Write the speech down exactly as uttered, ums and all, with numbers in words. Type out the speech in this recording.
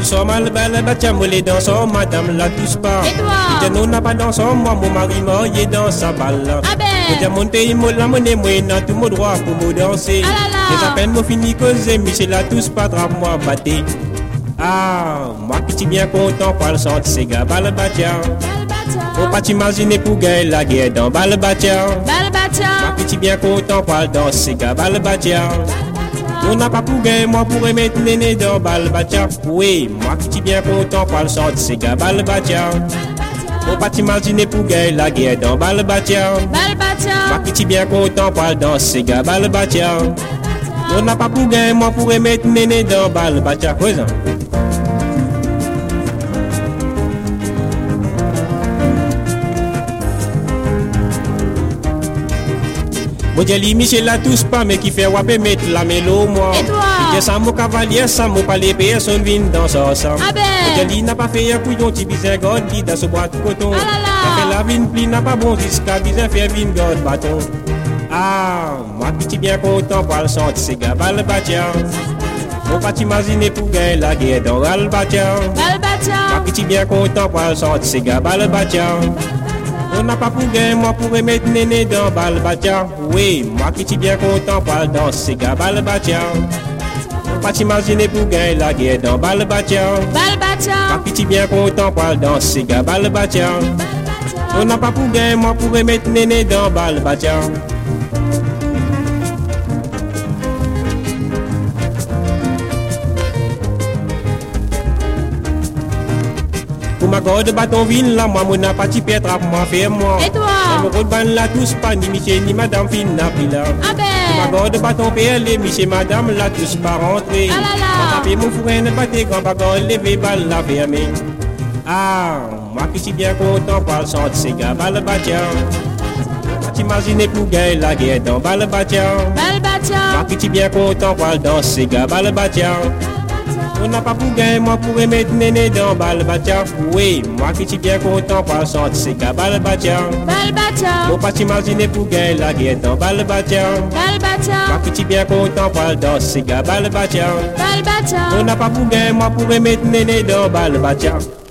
sors mal, balle, batia, moi les dansons, madame la touche pas. Et toi? Je non n'a pas dansant, moi mon mari marié dans sa balle. Ah ben. Je dis mon pays, moi la monnaie, moi n'a tout mon droit pour me danser. Ah là là. Les appels m'ont fini causer, Michel la touche pas, drape moi batté. Ah, moi qui suis bien content, pour le sortir, c'est gars, balle, batia. Faut pas t'imaginer pour gagner la guerre dans balle, batia. Balle batia. Moi qui suis bien content, pour le danser, gars, balle, batia. On n'a pas pour gagner, moi pour mettre néné dans balle batia. Oui, moi qui suis bien content pour le sortir, c'est gars, balle batia. Faut pas t'imaginer pour gagner la guerre dans balle batia. Balle batia. Moi qui suis bien content pour le danser, c'est gars, balle batia. On n'a pas pour gagner, moi pour mettre néné dans balle batia. Oui, ça. Moi j'ai Michel la touche pas mais qui fait wapé mettre la mélo moi. Et toi? J'ai ça mon cavalier, ça mon palais personne vient dans ça ça. Ah ben. Moi j'ai n'a pas fait un couillon petit bizarre god qui dans ce boîte coton. Ah là là. Ça fait la vine pli n'a pas bon jusqu'à bizarre faire vine god bâton. Ah, moi petit bien content pour le sortir c'est gars balle batia. Faut pas t'imaginer pour gagner la guerre dans balle batia. Balle batia. Moi petit bien content pour le sortir c'est gars balle batia. On n'a pas pour gagner, moi pour mettre néné dans balle batia. Oui, moi qui suis bien content pour le danser, gars, balle batia. Faut pas t'imaginer pour gagner la guerre dans balle batia. Balle batia. Moi qui suis bien content pour le danser, gars, balle batia. On n'a pas pour gagner, moi pour mettre néné dans balle batia. Pour ma corde bâton vine là, moi mon n'a pas petit trappe moi fait moi. Et toi? Mon corde ban la tous pas ni Michel ni madame fin n'a pris là. Ah ben. Pour ma corde bâton P L et Michel madame la tous pas rentré. Ah là là. Quand tapé mon fourrin ne battait quand bagarre levé balle la fermée. Ah, moi qui suis bien content pour le sortir c'est gars balle batia. T'imagines pour gagner la guerre dans balle batia. Balle batia. Moi qui suis bien content pour le danser gars balle batia. On n'a pas pour gagner, moi pour mettre néné dans balle batia. Oui, moi qui suis bien content pour le sortir c'est gars balle batia. Balle batia. Faut pas t'imaginer pour gagner la guerre dans balle batia. Balle batia. Moi qui suis bien content pour le danser c'est gars balle batia. Balle batia. On n'a pas pour gagner, moi pour mettre néné dans balle batia.